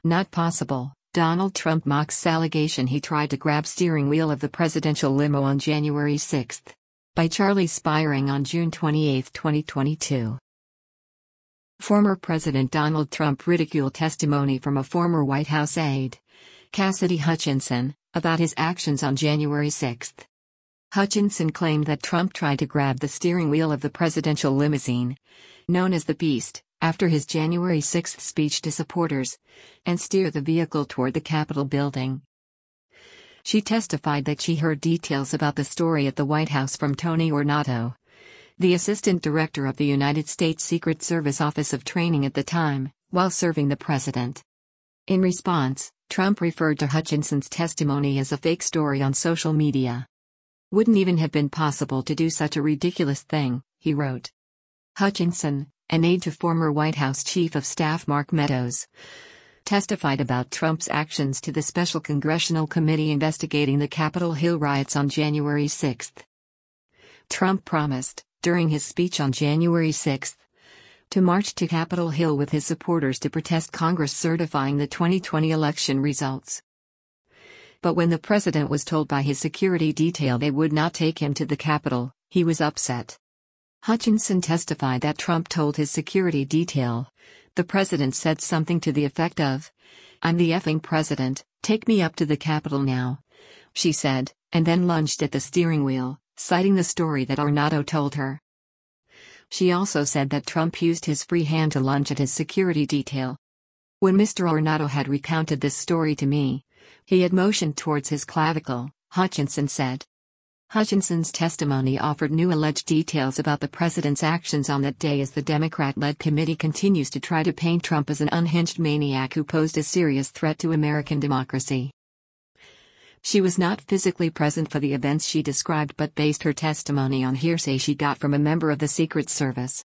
Not possible. Donald Trump mocks allegation he tried to grab steering wheel of the presidential limo on January 6. By Charlie Spiring on June 28, 2022. Former President Donald Trump ridiculed testimony from a former White House aide, Cassidy Hutchinson, about his actions on January 6. Hutchinson claimed that Trump tried to grab the steering wheel of the presidential limousine, known as the Beast, after his January 6 speech to supporters, and steer the vehicle toward the Capitol building. She testified that she heard details about the story at the White House from Tony Ornato, the Assistant Director of the United States Secret Service Office of Training at the time, while serving the president. In response, Trump referred to Hutchinson's testimony as a fake story on social media. "Wouldn't even have been possible to do such a ridiculous thing," he wrote. Hutchinson, an aide to former White House Chief of Staff Mark Meadows, testified about Trump's actions to the Special Congressional Committee investigating the Capitol Hill riots on January 6. Trump promised, during his speech on January 6, to march to Capitol Hill with his supporters to protest Congress certifying the 2020 election results. But when the president was told by his security detail they would not take him to the Capitol, he was upset. Hutchinson testified that Trump told his security detail, "The president said something to the effect of, 'I'm the effing president, take me up to the Capitol now,'" she said, and then lunged at the steering wheel, citing the story that Ornato told her. She also said that Trump used his free hand to lunge at his security detail. "When Mr. Ornato had recounted this story to me, he had motioned towards his clavicle," Hutchinson said. Hutchinson's testimony offered new alleged details about the president's actions on that day as the Democrat-led committee continues to try to paint Trump as an unhinged maniac who posed a serious threat to American democracy. She was not physically present for the events she described but based her testimony on hearsay she got from a member of the Secret Service.